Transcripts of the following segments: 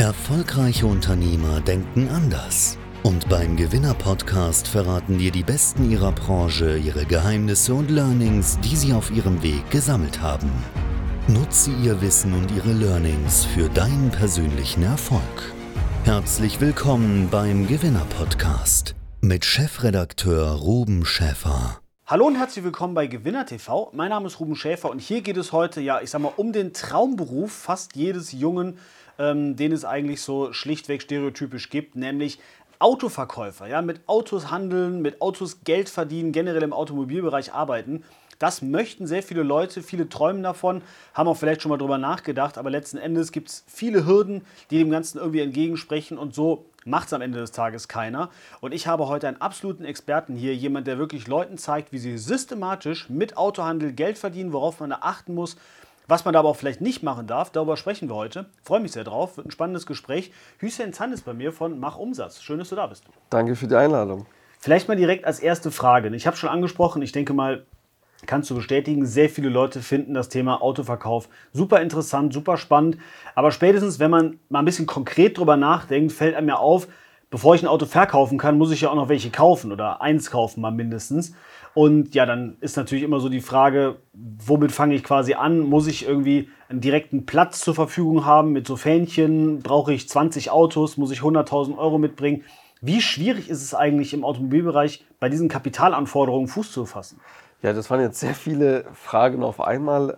Erfolgreiche Unternehmer denken anders. Und beim Gewinner-Podcast verraten dir die Besten ihrer Branche ihre Geheimnisse und Learnings, die sie auf ihrem Weg gesammelt haben. Nutze ihr Wissen und ihre Learnings für deinen persönlichen Erfolg. Herzlich willkommen beim Gewinner-Podcast mit Chefredakteur Ruben Schäfer. Hallo und herzlich willkommen bei Gewinner TV. Mein Name ist Ruben Schäfer und hier geht es heute, um den Traumberuf fast jedes Jungen, den es eigentlich so schlichtweg stereotypisch gibt, nämlich Autoverkäufer. Ja, mit Autos handeln, mit Autos Geld verdienen, generell im Automobilbereich arbeiten. Das möchten sehr viele Leute, viele träumen davon, haben auch vielleicht schon mal drüber nachgedacht, aber letzten Endes gibt es viele Hürden, die dem Ganzen irgendwie entgegensprechen und so macht es am Ende des Tages keiner. Und ich habe heute einen absoluten Experten hier, jemand, der wirklich Leuten zeigt, wie sie systematisch mit Autohandel Geld verdienen, worauf man da achten muss, was man da aber auch vielleicht nicht machen darf. Darüber sprechen wir heute. Freue mich sehr drauf, wird ein spannendes Gespräch. Hüseyin Can ist bei mir von Mach Umsatz. Schön, dass du da bist. Danke für die Einladung. Vielleicht mal direkt als erste Frage. Ich habe schon angesprochen, ich denke mal, kannst du bestätigen, sehr viele Leute finden das Thema Autoverkauf super interessant, super spannend. Aber spätestens, wenn man mal ein bisschen konkret drüber nachdenkt, fällt einem ja auf, bevor ich ein Auto verkaufen kann, muss ich ja auch noch welche kaufen oder eins kaufen mal mindestens. Und ja, dann ist natürlich immer so die Frage, womit fange ich quasi an? Muss ich irgendwie einen direkten Platz zur Verfügung haben mit so Fähnchen? Brauche ich 20 Autos? Muss ich 100.000 Euro mitbringen? Wie schwierig ist es eigentlich im Automobilbereich bei diesen Kapitalanforderungen Fuß zu fassen? Ja, das waren jetzt sehr viele Fragen auf einmal.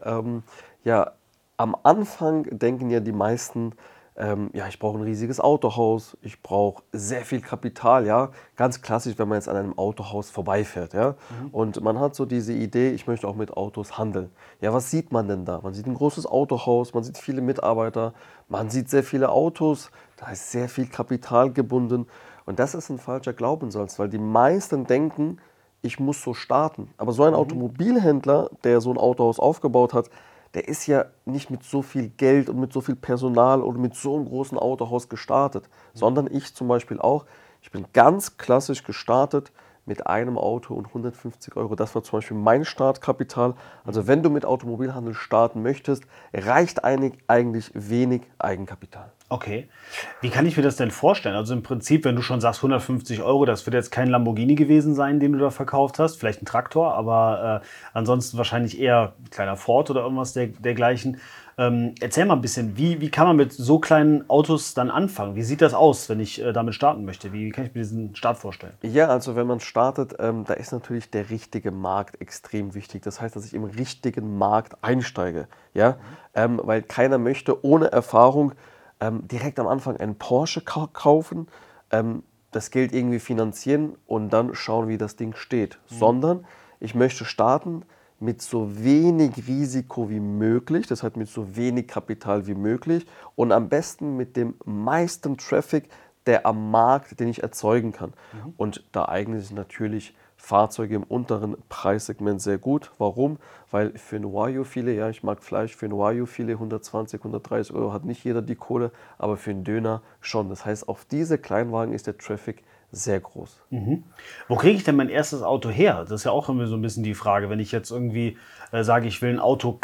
Am Anfang denken ja die meisten, ich brauche ein riesiges Autohaus, ich brauche sehr viel Kapital, ja. Ganz klassisch, wenn man jetzt an einem Autohaus vorbeifährt, ja. Und man hat so diese Idee, ich möchte auch mit Autos handeln. Ja, was sieht man denn da? Man sieht ein großes Autohaus, man sieht viele Mitarbeiter, man sieht sehr viele Autos, da ist sehr viel Kapital gebunden. Und das ist ein falscher Glaubenssatz, weil die meisten denken, ich muss so starten. Aber so ein Automobilhändler, der so ein Autohaus aufgebaut hat, der ist ja nicht mit so viel Geld und mit so viel Personal oder mit so einem großen Autohaus gestartet, sondern ich zum Beispiel auch. Ich bin ganz klassisch gestartet mit einem Auto und 150 Euro. Das war zum Beispiel mein Startkapital. Also wenn du mit Automobilhandel starten möchtest, reicht eigentlich wenig Eigenkapital. Okay. Wie kann ich mir das denn vorstellen? Also im Prinzip, wenn du schon sagst 150 Euro, das wird jetzt kein Lamborghini gewesen sein, den du da verkauft hast, vielleicht ein Traktor, aber ansonsten wahrscheinlich eher ein kleiner Ford oder irgendwas dergleichen. Erzähl mal ein bisschen, wie kann man mit so kleinen Autos dann anfangen? Wie sieht das aus, wenn ich damit starten möchte? Wie kann ich mir diesen Start vorstellen? Ja, also wenn man startet, da ist natürlich der richtige Markt extrem wichtig. Das heißt, dass ich im richtigen Markt einsteige, ja? Weil keiner möchte ohne Erfahrung direkt am Anfang einen Porsche kaufen, das Geld irgendwie finanzieren und dann schauen, wie das Ding steht. Sondern ich möchte starten mit so wenig Risiko wie möglich, das heißt mit so wenig Kapital wie möglich und am besten mit dem meisten Traffic, der am Markt, den ich erzeugen kann. Und da eignen sich natürlich Fahrzeuge im unteren Preissegment sehr gut. Warum? Weil für ein Wagyu-Filet, ich mag Fleisch, für ein Wagyu-Filet 120, 130 Euro hat nicht jeder die Kohle, aber für einen Döner schon. Das heißt, auf diese Kleinwagen ist der Traffic sehr groß. Wo kriege ich denn mein erstes Auto her? Das ist ja auch immer so ein bisschen die Frage. Wenn ich jetzt irgendwie sage, ich will ein Auto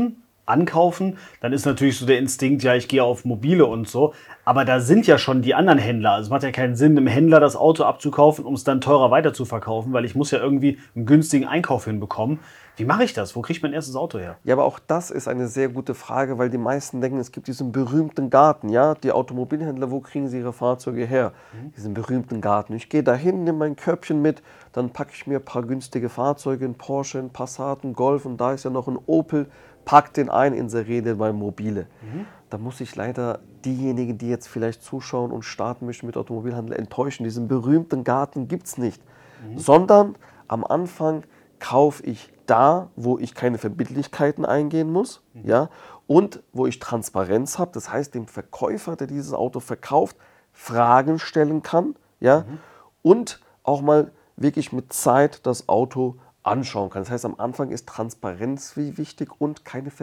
ankaufen, dann ist natürlich so der Instinkt, ja, ich gehe auf Mobile und so. Aber da sind ja schon die anderen Händler. Also es macht ja keinen Sinn, einem Händler das Auto abzukaufen, um es dann teurer weiterzuverkaufen, weil ich muss ja irgendwie einen günstigen Einkauf hinbekommen. Wie mache ich das? Wo kriege ich mein erstes Auto her? Ja, aber auch das ist eine sehr gute Frage, weil die meisten denken, es gibt diesen berühmten Garten. Ja, die Automobilhändler, wo kriegen sie ihre Fahrzeuge her? Diesen berühmten Garten. Ich gehe dahin, nehme mein Körbchen mit, dann packe ich mir ein paar günstige Fahrzeuge, einen Porsche, einen Passat, einen Golf und da ist ja noch ein Opel, pack den ein, inseriere den bei Mobile. Da muss ich leider diejenigen, die jetzt vielleicht zuschauen und starten möchten mit Automobilhandel, enttäuschen. Diesen berühmten Garten gibt es nicht. Sondern am Anfang kaufe ich da, wo ich keine Verbindlichkeiten eingehen muss, ja, und wo ich Transparenz habe. Das heißt, dem Verkäufer, der dieses Auto verkauft, Fragen stellen kann, ja, und auch mal wirklich mit Zeit das Auto anschauen kann. Das heißt, am Anfang ist Transparenz wichtig und keine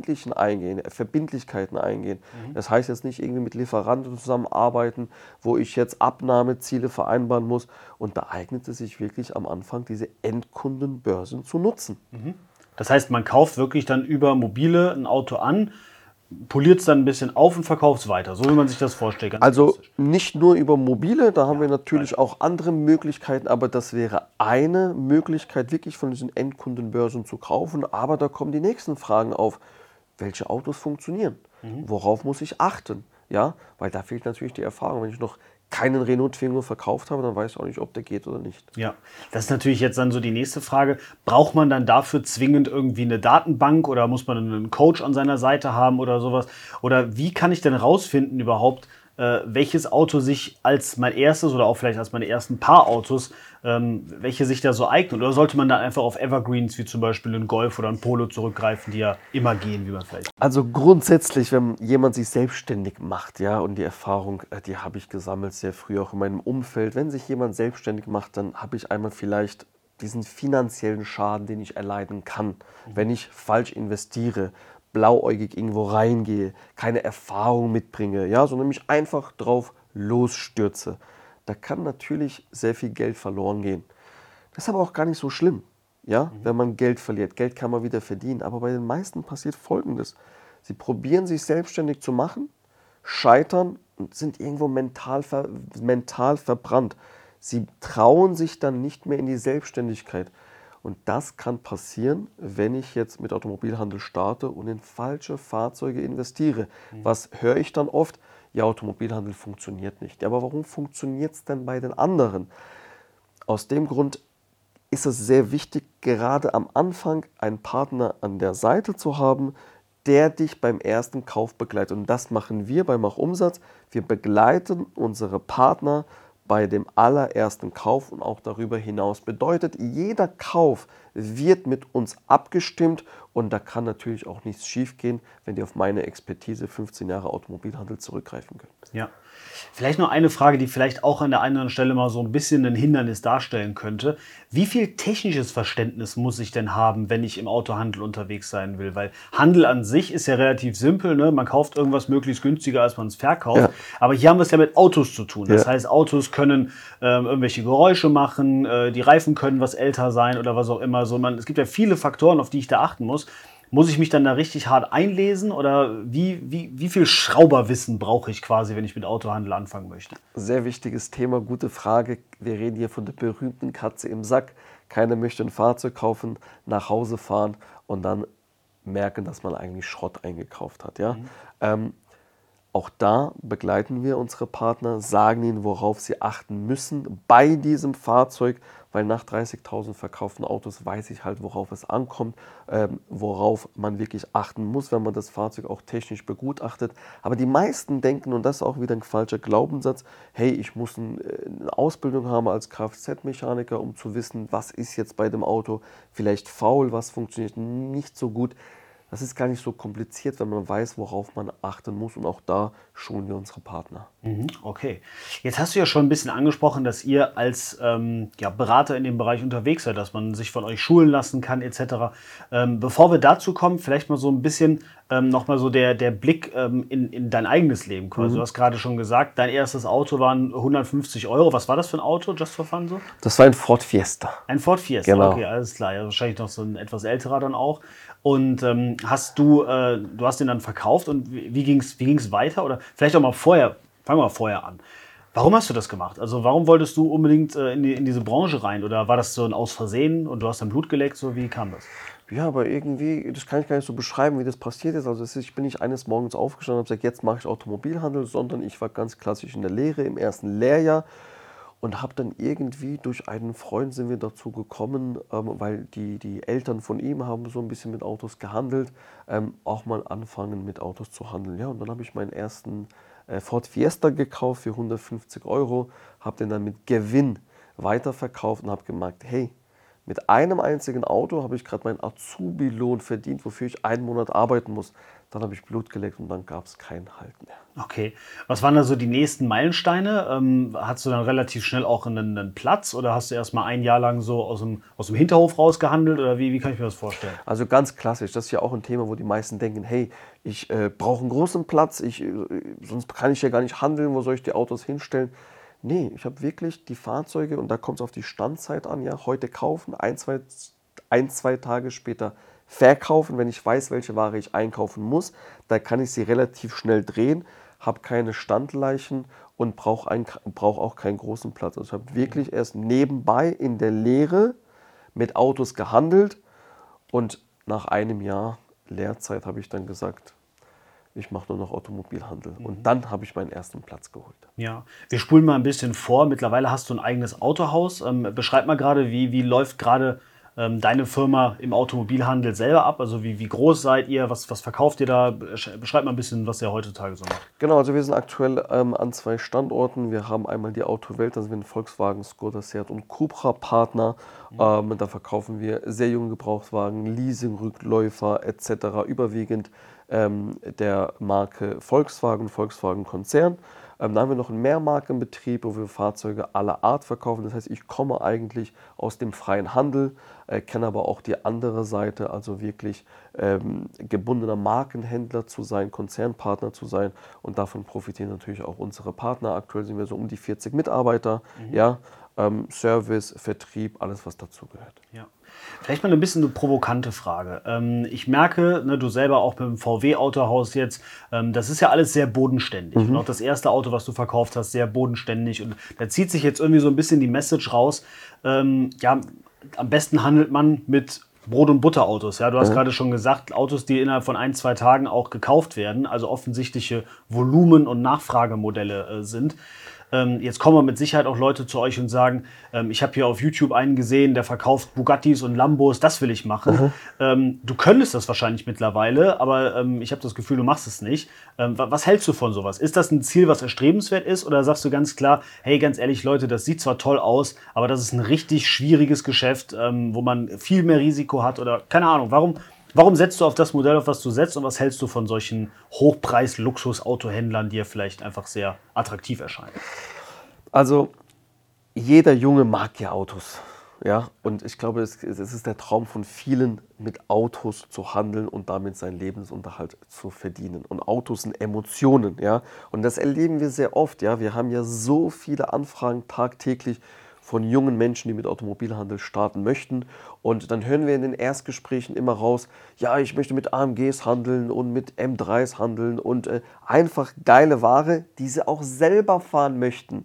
Verbindlichkeiten eingehen. Das heißt jetzt nicht irgendwie mit Lieferanten zusammenarbeiten, wo ich jetzt Abnahmeziele vereinbaren muss. Und da eignet es sich wirklich am Anfang, diese Endkundenbörsen zu nutzen. Das heißt, man kauft wirklich dann über Mobile ein Auto an, poliert es dann ein bisschen auf und verkauft es weiter. So wie man sich das vorstellt. Ganz Also klassisch. nicht nur über mobile, da haben wir natürlich auch andere Möglichkeiten, aber das wäre eine Möglichkeit, wirklich von diesen Endkundenbörsen zu kaufen. Aber da kommen die nächsten Fragen auf. Welche Autos funktionieren? Worauf muss ich achten? Ja, weil da fehlt natürlich die Erfahrung. Wenn ich noch keinen Renault Twingo verkauft habe, dann weiß ich auch nicht, ob der geht oder nicht. Ja, das ist natürlich jetzt dann so die nächste Frage. Braucht man dann dafür zwingend irgendwie eine Datenbank oder muss man einen Coach an seiner Seite haben oder sowas? Oder wie kann ich denn rausfinden überhaupt, welches Auto sich als mein erstes oder auch vielleicht als meine ersten paar Autos, welche sich da so eignen? Oder sollte man dann einfach auf Evergreens wie zum Beispiel einen Golf oder einen Polo zurückgreifen, die ja immer gehen, wie man vielleicht... Also grundsätzlich, wenn jemand sich selbstständig macht, ja, und die Erfahrung, die habe ich gesammelt sehr früh auch in meinem Umfeld. Wenn sich jemand selbstständig macht, dann habe ich einmal vielleicht diesen finanziellen Schaden, den ich erleiden kann, wenn ich falsch investiere, blauäugig irgendwo reingehe, keine Erfahrung mitbringe, ja, sondern mich einfach drauf losstürze. Da kann natürlich sehr viel Geld verloren gehen. Das ist aber auch gar nicht so schlimm, ja, wenn man Geld verliert. Geld kann man wieder verdienen, aber bei den meisten passiert Folgendes. Sie probieren sich selbstständig zu machen, scheitern und sind irgendwo mental verbrannt. Sie trauen sich dann nicht mehr in die Selbstständigkeit. Und das kann passieren, wenn ich jetzt mit Automobilhandel starte und in falsche Fahrzeuge investiere. Was höre ich dann oft? Ja, Automobilhandel funktioniert nicht. Ja, aber warum funktioniert es denn bei den anderen? Aus dem Grund ist es sehr wichtig, gerade am Anfang einen Partner an der Seite zu haben, der dich beim ersten Kauf begleitet. Und das machen wir bei Mach Umsatz. Wir begleiten unsere Partner bei dem allerersten Kauf und auch darüber hinaus. Bedeutet, jeder Kauf wird mit uns abgestimmt und da kann natürlich auch nichts schiefgehen, wenn die auf meine Expertise 15 Jahre Automobilhandel zurückgreifen können. Ja. Vielleicht noch eine Frage, die vielleicht auch an der einen oder anderen Stelle mal so ein bisschen ein Hindernis darstellen könnte. Wie viel technisches Verständnis muss ich denn haben, wenn ich im Autohandel unterwegs sein will? Weil Handel an sich ist ja relativ simpel, ne? Man kauft irgendwas möglichst günstiger, als man es verkauft. Ja. Aber hier haben wir es ja mit Autos zu tun. Das Ja. heißt, Autos können irgendwelche Geräusche machen, die Reifen können was älter sein oder was auch immer. So, es gibt ja viele Faktoren, auf die ich da achten muss. Muss ich mich dann da richtig hart einlesen oder wie viel Schrauberwissen brauche ich quasi, wenn ich mit Autohandel anfangen möchte? Sehr wichtiges Thema, gute Frage. Wir reden hier von der berühmten Katze im Sack. Keiner möchte ein Fahrzeug kaufen, nach Hause fahren und dann merken, dass man eigentlich Schrott eingekauft hat. Ja? Auch da begleiten wir unsere Partner, sagen ihnen, worauf sie achten müssen bei diesem Fahrzeug, weil nach 30.000 verkauften Autos weiß ich halt, worauf es ankommt, worauf man wirklich achten muss, wenn man das Fahrzeug auch technisch begutachtet. Aber die meisten denken, und das ist auch wieder ein falscher Glaubenssatz, hey, ich muss eine Ausbildung haben als Kfz-Mechaniker, um zu wissen, was ist jetzt bei dem Auto vielleicht faul, was funktioniert nicht so gut. Das ist gar nicht so kompliziert, wenn man weiß, worauf man achten muss. Und auch da schulen wir unsere Partner. Okay. Jetzt hast du ja schon ein bisschen angesprochen, dass ihr als Berater in dem Bereich unterwegs seid, dass man sich von euch schulen lassen kann etc. Bevor wir dazu kommen, vielleicht mal so ein bisschen nochmal so der Blick in dein eigenes Leben quasi. Du hast gerade schon gesagt, dein erstes Auto waren 150 Euro. Was war das für ein Auto, just for fun so? Das war ein Ford Fiesta. Ein Ford Fiesta, Genau. Okay, alles klar. Ja, wahrscheinlich noch so ein etwas älterer dann auch. Und du hast den dann verkauft und wie ging's weiter? Oder vielleicht auch mal vorher, fangen wir mal vorher an. Warum hast du das gemacht? Also warum wolltest du unbedingt in diese Branche rein? Oder war das so ein Aus Versehen und du hast dann Blut geleckt? So, wie kam das? Ja, aber irgendwie, das kann ich gar nicht so beschreiben, wie das passiert ist. Also ich bin nicht eines Morgens aufgestanden und habe gesagt, jetzt mache ich Automobilhandel, sondern ich war ganz klassisch in der Lehre im ersten Lehrjahr und habe dann irgendwie durch einen Freund sind wir dazu gekommen, weil die Eltern von ihm haben so ein bisschen mit Autos gehandelt, auch mal anfangen mit Autos zu handeln. Ja, und dann habe ich meinen ersten Ford Fiesta gekauft für 150 Euro, habe den dann mit Gewinn weiterverkauft und habe gemerkt, hey, mit einem einzigen Auto habe ich gerade meinen Azubi-Lohn verdient, wofür ich einen Monat arbeiten muss. Dann habe ich Blut geleckt und dann gab es kein Halt mehr. Okay. Was waren da so die nächsten Meilensteine? Hattest du dann relativ schnell auch einen Platz oder hast du erst mal ein Jahr lang so aus dem Hinterhof rausgehandelt? Oder wie kann ich mir das vorstellen? Also ganz klassisch, das ist ja auch ein Thema, wo die meisten denken, hey, ich brauche einen großen Platz, sonst kann ich ja gar nicht handeln, wo soll ich die Autos hinstellen? Nee, ich habe wirklich die Fahrzeuge, und da kommt es auf die Standzeit an, ja, heute kaufen, ein, zwei Tage später verkaufen, wenn ich weiß, welche Ware ich einkaufen muss. Da kann ich sie relativ schnell drehen, habe keine Standleichen und brauche auch keinen großen Platz. Also ich habe wirklich erst nebenbei in der Lehre mit Autos gehandelt und nach einem Jahr Lehrzeit habe ich dann gesagt, ich mache nur noch Automobilhandel. Und dann habe ich meinen ersten Platz geholt. Ja, wir spulen mal ein bisschen vor. Mittlerweile hast du ein eigenes Autohaus. Beschreib mal gerade, wie läuft gerade deine Firma im Automobilhandel selber ab? Also wie groß seid ihr? Was verkauft ihr da? Beschreib mal ein bisschen, was ihr heutzutage so macht. Genau, also wir sind aktuell an 2 Standorten. Wir haben einmal die Autowelt, also wir sind Volkswagen, Skoda, Seat und Cupra Partner. Da verkaufen wir sehr junge Gebrauchtwagen, Leasing, Rückläufer etc. Überwiegend der Marke Volkswagen, Volkswagen-Konzern. Dann haben wir noch einen Mehrmarkenbetrieb, wo wir Fahrzeuge aller Art verkaufen. Das heißt, ich komme eigentlich aus dem freien Handel, kenne aber auch die andere Seite, also wirklich gebundener Markenhändler zu sein, Konzernpartner zu sein. Und davon profitieren natürlich auch unsere Partner. Aktuell sind wir so um die 40 Mitarbeiter. Ja, Service, Vertrieb, alles was dazu gehört. Ja. Vielleicht mal ein bisschen eine provokante Frage. Ich merke, ne, du selber auch beim VW-Autohaus jetzt, das ist ja alles sehr bodenständig. Und auch das erste Auto, was du verkauft hast, sehr bodenständig. Und da zieht sich jetzt irgendwie so ein bisschen die Message raus, ja, am besten handelt man mit Brot- und Butterautos. Ja, du hast gerade schon gesagt, Autos, die innerhalb von 1, 2 Tagen auch gekauft werden, also offensichtliche Volumen- und Nachfragemodelle sind. Jetzt kommen mit Sicherheit auch Leute zu euch und sagen, ich habe hier auf YouTube einen gesehen, der verkauft Bugattis und Lambos, das will ich machen. Du könntest das wahrscheinlich mittlerweile, aber ich habe das Gefühl, du machst es nicht. Was hältst du von sowas? Ist das ein Ziel, was erstrebenswert ist, oder sagst du ganz klar, hey, ganz ehrlich, Leute, das sieht zwar toll aus, aber das ist ein richtig schwieriges Geschäft, wo man viel mehr Risiko hat, oder keine Ahnung, Warum setzt du auf das Modell, auf was du setzt, und was hältst du von solchen Hochpreis-Luxus-Autohändlern, die ja vielleicht einfach sehr attraktiv erscheinen? Also jeder Junge mag ja Autos. Ja? Und ich glaube, es ist der Traum von vielen, mit Autos zu handeln und damit seinen Lebensunterhalt zu verdienen. Und Autos sind Emotionen. Ja? Und das erleben wir sehr oft. Ja? Wir haben ja so viele Anfragen tagtäglich von jungen Menschen, die mit Automobilhandel starten möchten. Und dann hören wir in den Erstgesprächen immer raus, ja, ich möchte mit AMGs handeln und mit M3s handeln und einfach geile Ware, die sie auch selber fahren möchten.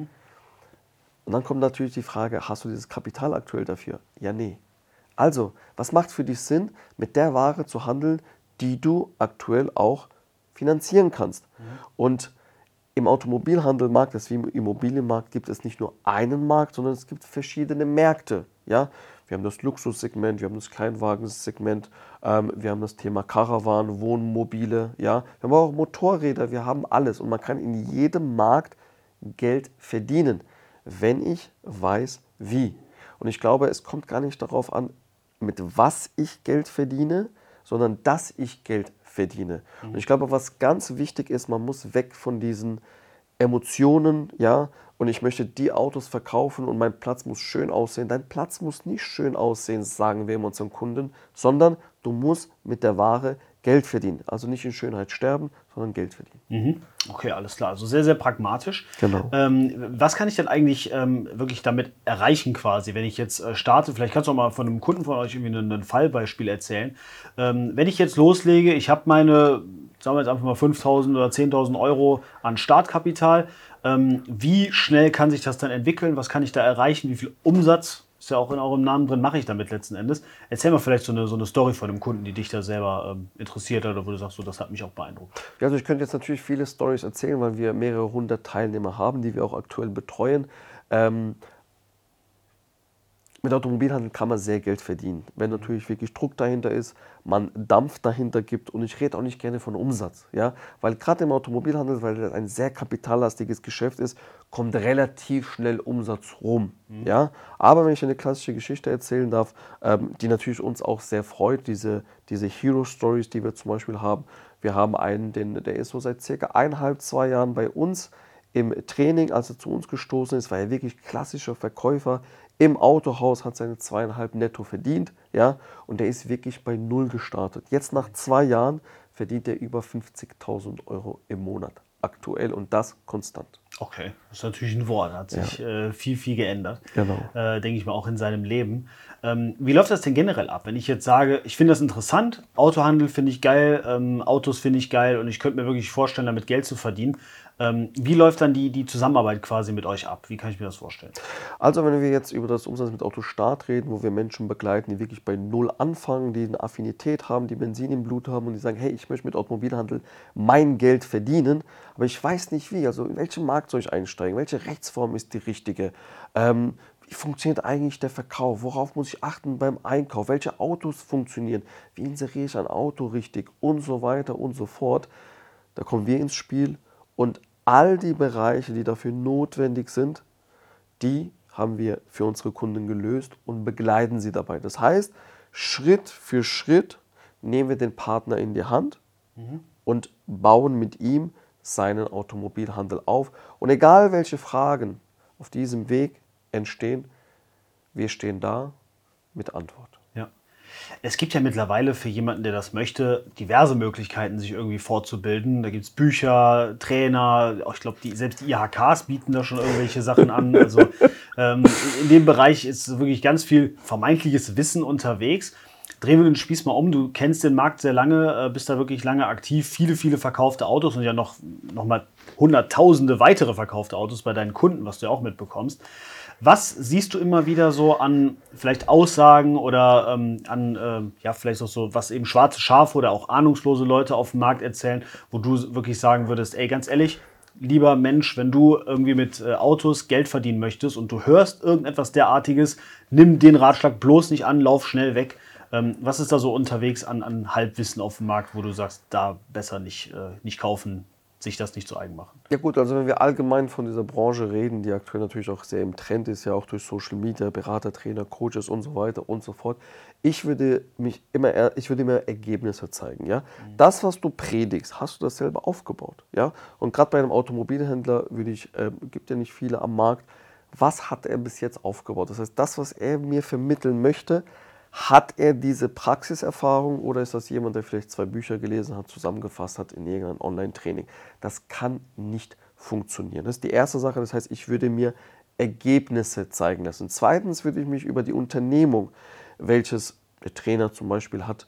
Und dann kommt natürlich die Frage, hast du dieses Kapital aktuell dafür? Ja, nee. Also, was macht für dich Sinn, mit der Ware zu handeln, die du aktuell auch finanzieren kannst? Und im Automobilhandelmarkt, das wie im Immobilienmarkt, gibt es nicht nur einen Markt, sondern es gibt verschiedene Märkte. Ja? Wir haben das Luxussegment, wir haben das Kleinwagensegment, wir haben das Thema Caravan, Wohnmobile, ja? Wir haben auch Motorräder, wir haben alles. Und man kann in jedem Markt Geld verdienen, wenn ich weiß, wie. Und ich glaube, es kommt gar nicht darauf an, mit was ich Geld verdiene, sondern dass ich Geld verdiene. Und ich glaube, was ganz wichtig ist, man muss weg von diesen Emotionen, ja, und ich möchte die Autos verkaufen und mein Platz muss schön aussehen. Dein Platz muss nicht schön aussehen, sagen wir immer unseren Kunden, sondern du musst mit der Ware Geld verdienen. Also nicht in Schönheit sterben, sondern Geld verdienen. Okay, alles klar. Also sehr, sehr pragmatisch. Genau. Was kann ich denn eigentlich wirklich damit erreichen quasi, wenn ich jetzt starte? Vielleicht kannst du auch mal von einem Kunden von euch irgendwie ein Fallbeispiel erzählen. Wenn ich jetzt loslege, ich habe meine, sagen wir jetzt einfach mal 5.000 oder 10.000 Euro an Startkapital. Wie schnell kann sich das dann entwickeln? Was kann ich da erreichen? Wie viel Umsatz, ist ja auch in eurem Namen drin, mache ich damit letzten Endes? Erzähl mal vielleicht so eine Story von einem Kunden, die dich da selber interessiert hat, oder wo du sagst, so, das hat mich auch beeindruckt. Ja, also ich könnte jetzt natürlich viele Storys erzählen, weil wir mehrere hundert Teilnehmer haben, die wir auch aktuell betreuen. Mit Automobilhandel kann man sehr Geld verdienen, wenn natürlich wirklich Druck dahinter ist, man Dampf dahinter gibt, und ich rede auch nicht gerne von Umsatz, ja, weil gerade im Automobilhandel, weil das ein sehr kapitallastiges Geschäft ist, kommt relativ schnell Umsatz rum, ja, aber wenn ich eine klassische Geschichte erzählen darf, die natürlich uns auch sehr freut, diese Hero Stories, die wir zum Beispiel haben. Wir haben einen, der ist so seit circa 1,5, 2 Jahren bei uns im Training, als er zu uns gestoßen ist, war er wirklich klassischer Verkäufer. Im Autohaus, hat seine 2,5 netto verdient, ja, und der ist wirklich bei 0 gestartet. Jetzt nach 2 Jahren verdient er über 50.000 Euro im Monat, aktuell, und das konstant. Okay, das ist natürlich ein Wort, hat sich viel, viel geändert, Genau. denke ich mal, auch in seinem Leben. Wie läuft das denn generell ab? Wenn ich jetzt sage, ich finde das interessant, Autohandel finde ich geil, Autos finde ich geil und ich könnte mir wirklich vorstellen, damit Geld zu verdienen. Wie läuft dann die Zusammenarbeit quasi mit euch ab? Wie kann ich mir das vorstellen? Also wenn wir jetzt über das Umsatz mit Autostart reden, wo wir Menschen begleiten, die wirklich bei Null anfangen, die eine Affinität haben, die Benzin im Blut haben und die sagen, hey, ich möchte mit Automobilhandel mein Geld verdienen, aber ich weiß nicht wie, also in welchen Markt soll ich einsteigen, welche Rechtsform ist die richtige, wie funktioniert eigentlich der Verkauf, worauf muss ich achten beim Einkauf, welche Autos funktionieren, wie inseriere ich ein Auto richtig und so weiter und so fort. Da kommen wir ins Spiel und all die Bereiche, die dafür notwendig sind, die haben wir für unsere Kunden gelöst und begleiten sie dabei. Das heißt, Schritt für Schritt nehmen wir den Partner in die Hand und bauen mit ihm seinen Automobilhandel auf. Und egal welche Fragen auf diesem Weg entstehen, wir stehen da mit Antwort. Ja. Es gibt ja mittlerweile für jemanden, der das möchte, diverse Möglichkeiten, sich irgendwie fortzubilden. Da gibt es Bücher, Trainer, ich glaube, selbst die IHKs bieten da schon irgendwelche Sachen an. Also in dem Bereich ist wirklich ganz viel vermeintliches Wissen unterwegs. Drehen wir den Spieß mal um. Du kennst den Markt sehr lange, bist da wirklich lange aktiv. Viele, viele verkaufte Autos und ja noch mal hunderttausende weitere verkaufte Autos bei deinen Kunden, was du ja auch mitbekommst. Was siehst du immer wieder so an vielleicht Aussagen oder vielleicht auch so, was eben schwarze Schafe oder auch ahnungslose Leute auf dem Markt erzählen, wo du wirklich sagen würdest, ey, ganz ehrlich, lieber Mensch, wenn du irgendwie mit Autos Geld verdienen möchtest und du hörst irgendetwas derartiges, nimm den Ratschlag bloß nicht an, lauf schnell weg. Was ist da so unterwegs an Halbwissen auf dem Markt, wo du sagst, da besser nicht kaufen, sich das nicht zu eigen machen? Ja gut, also wenn wir allgemein von dieser Branche reden, die aktuell natürlich auch sehr im Trend ist, ja auch durch Social Media, Berater, Trainer, Coaches und so weiter und so fort. Ich würde immer Ergebnisse zeigen. Ja? Das, was du predigst, hast du das selber aufgebaut. Ja? Und gerade bei einem Automobilhändler gibt ja nicht viele am Markt. Was hat er bis jetzt aufgebaut? Das heißt, das, was er mir vermitteln möchte, hat er diese Praxiserfahrung oder ist das jemand, der vielleicht 2 Bücher gelesen hat, zusammengefasst hat in irgendeinem Online-Training? Das kann nicht funktionieren. Das ist die erste Sache. Das heißt, ich würde mir Ergebnisse zeigen lassen. Zweitens würde ich mich über die Unternehmung, welches der Trainer zum Beispiel hat,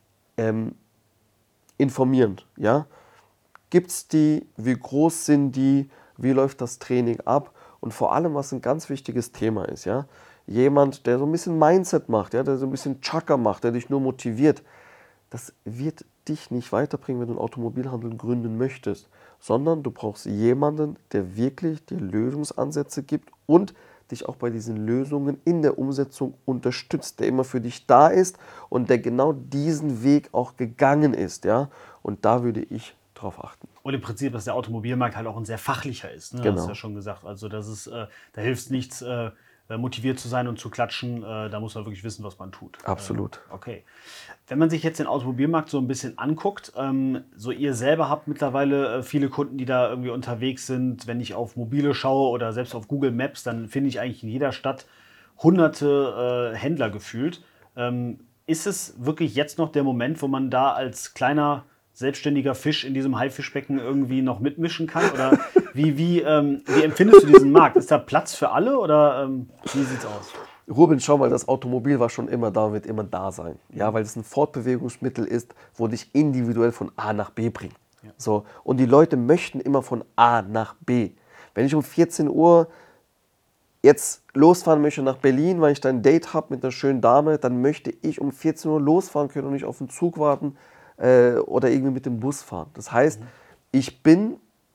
informieren. Ja? Gibt es die? Wie groß sind die? Wie läuft das Training ab? Und vor allem, was ein ganz wichtiges Thema ist, ja, jemand, der so ein bisschen Mindset macht, ja, der so ein bisschen Chakra macht, der dich nur motiviert, das wird dich nicht weiterbringen, wenn du einen Automobilhandel gründen möchtest, sondern du brauchst jemanden, der wirklich dir Lösungsansätze gibt und dich auch bei diesen Lösungen in der Umsetzung unterstützt, der immer für dich da ist und der genau diesen Weg auch gegangen ist, ja, und da würde ich drauf achten. Und im Prinzip, dass der Automobilmarkt halt auch ein sehr fachlicher ist. Ne? Genau. Das hast du ja schon gesagt. Also da hilft nichts, motiviert zu sein und zu klatschen. Da muss man wirklich wissen, was man tut. Absolut. Okay. Wenn man sich jetzt den Automobilmarkt so ein bisschen anguckt, so ihr selber habt mittlerweile viele Kunden, die da irgendwie unterwegs sind. Wenn ich auf Mobile schaue oder selbst auf Google Maps, dann finde ich eigentlich in jeder Stadt hunderte Händler gefühlt. Ist es wirklich jetzt noch der Moment, wo man da als kleiner selbstständiger Fisch in diesem Haifischbecken irgendwie noch mitmischen kann? Oder wie empfindest du diesen Markt? Ist da Platz für alle oder wie sieht's aus? Ruben, schau mal, das Automobil war schon immer da und wird immer da sein. Ja, weil es ein Fortbewegungsmittel ist, wo dich individuell von A nach B bringt. Ja. So, und die Leute möchten immer von A nach B. Wenn ich um 14 Uhr jetzt losfahren möchte nach Berlin, weil ich da ein Date habe mit einer schönen Dame, dann möchte ich um 14 Uhr losfahren können und nicht auf den Zug warten oder irgendwie mit dem Bus fahren. Das heißt, ich bin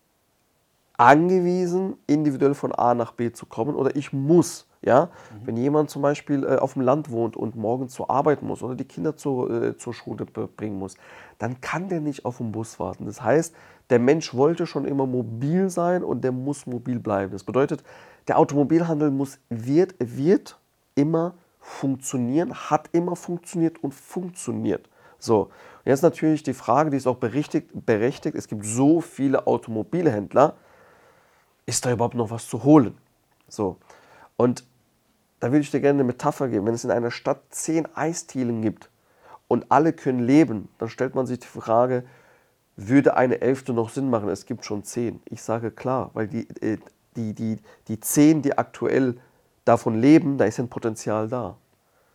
angewiesen, individuell von A nach B zu kommen oder ich muss. Ja? Wenn jemand zum Beispiel auf dem Land wohnt und morgens zur Arbeit muss oder die Kinder zur Schule bringen muss, dann kann der nicht auf den Bus warten. Das heißt, der Mensch wollte schon immer mobil sein und der muss mobil bleiben. Das bedeutet, der Automobilhandel wird immer funktionieren, hat immer funktioniert und funktioniert. So, und jetzt natürlich die Frage, die ist auch berechtigt, es gibt so viele Automobilhändler, ist da überhaupt noch was zu holen? So, und da würde ich dir gerne eine Metapher geben. Wenn es in einer Stadt 10 Eisdielen gibt und alle können leben, dann stellt man sich die Frage, würde eine 11. noch Sinn machen? Es gibt schon 10. Ich sage klar, weil die 10, die aktuell davon leben, da ist ein Potenzial da.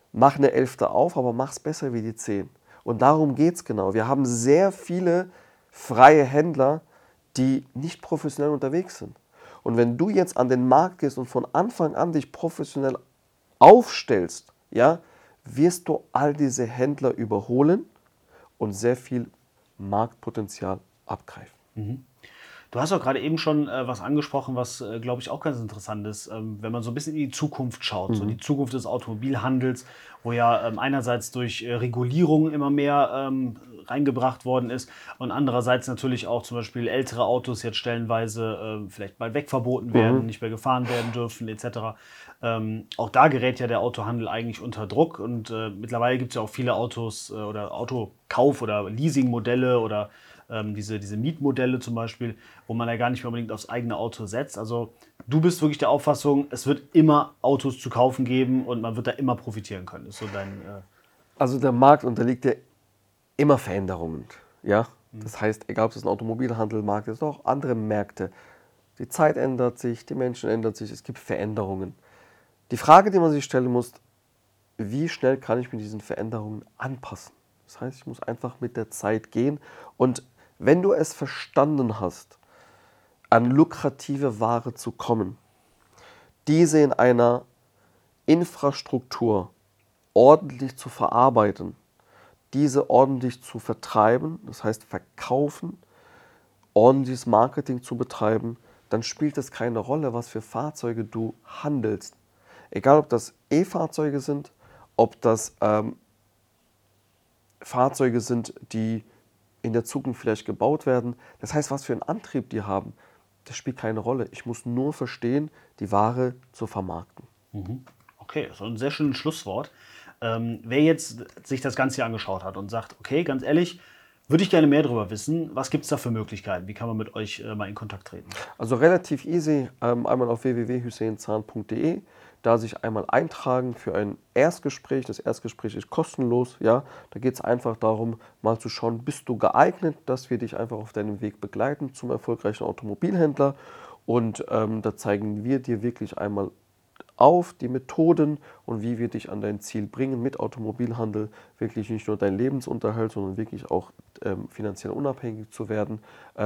mach eine 11. auf, aber mach's besser wie die 10. Und darum geht es genau. Wir haben sehr viele freie Händler, die nicht professionell unterwegs sind. Und wenn du jetzt an den Markt gehst und von Anfang an dich professionell aufstellst, ja, wirst du all diese Händler überholen und sehr viel Marktpotenzial abgreifen. Du hast auch gerade eben schon was angesprochen, was, glaube ich, auch ganz interessant ist, wenn man so ein bisschen in die Zukunft schaut, so die Zukunft des Automobilhandels, wo ja einerseits durch Regulierung immer mehr reingebracht worden ist und andererseits natürlich auch zum Beispiel ältere Autos jetzt stellenweise vielleicht bald wegverboten werden, nicht mehr gefahren werden dürfen etc. Auch da gerät ja der Autohandel eigentlich unter Druck und mittlerweile gibt es ja auch viele Autos oder Autokauf- oder Leasingmodelle oder diese Mietmodelle zum Beispiel, wo man ja gar nicht mehr unbedingt aufs eigene Auto setzt. Also du bist wirklich der Auffassung, es wird immer Autos zu kaufen geben und man wird da immer profitieren können. Das ist so dein... Also der Markt unterliegt ja immer Veränderungen. Ja? Das heißt, egal ob es ein Automobilhandelmarkt ist, auch andere Märkte. Die Zeit ändert sich, die Menschen ändern sich, es gibt Veränderungen. Die Frage, die man sich stellen muss, wie schnell kann ich mit diesen Veränderungen anpassen? Das heißt, ich muss einfach mit der Zeit gehen und wenn du es verstanden hast, an lukrative Ware zu kommen, diese in einer Infrastruktur ordentlich zu verarbeiten, diese ordentlich zu vertreiben, das heißt verkaufen, ordentliches Marketing zu betreiben, dann spielt es keine Rolle, was für Fahrzeuge du handelst. Egal, ob das E-Fahrzeuge sind, ob das Fahrzeuge sind, die in der Zukunft vielleicht gebaut werden. Das heißt, was für einen Antrieb die haben, das spielt keine Rolle. Ich muss nur verstehen, die Ware zu vermarkten. Okay, so ein sehr schönes Schlusswort. Wer jetzt sich das Ganze hier angeschaut hat und sagt, okay, ganz ehrlich, würde ich gerne mehr darüber wissen, was gibt es da für Möglichkeiten? Wie kann man mit euch mal in Kontakt treten? Also relativ easy, einmal auf www.husseinzahn.de, da sich einmal eintragen für ein Erstgespräch. Das Erstgespräch ist kostenlos. Ja? Da geht es einfach darum, mal zu schauen, bist du geeignet, dass wir dich einfach auf deinem Weg begleiten zum erfolgreichen Automobilhändler. Und da zeigen wir dir wirklich einmal auf die Methoden und wie wir dich an dein Ziel bringen mit Automobilhandel, wirklich nicht nur deinen Lebensunterhalt, sondern wirklich auch finanziell unabhängig zu werden.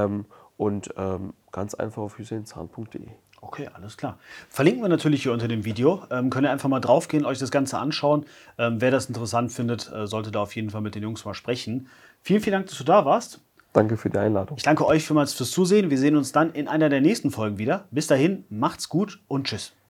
Ganz einfach auf husseinzahn.de. Okay, alles klar. Verlinken wir natürlich hier unter dem Video. Könnt ihr einfach mal draufgehen, euch das Ganze anschauen. Wer das interessant findet, sollte da auf jeden Fall mit den Jungs mal sprechen. Vielen, vielen Dank, dass du da warst. Danke für die Einladung. Ich danke euch vielmals fürs Zusehen. Wir sehen uns dann in einer der nächsten Folgen wieder. Bis dahin, macht's gut und tschüss.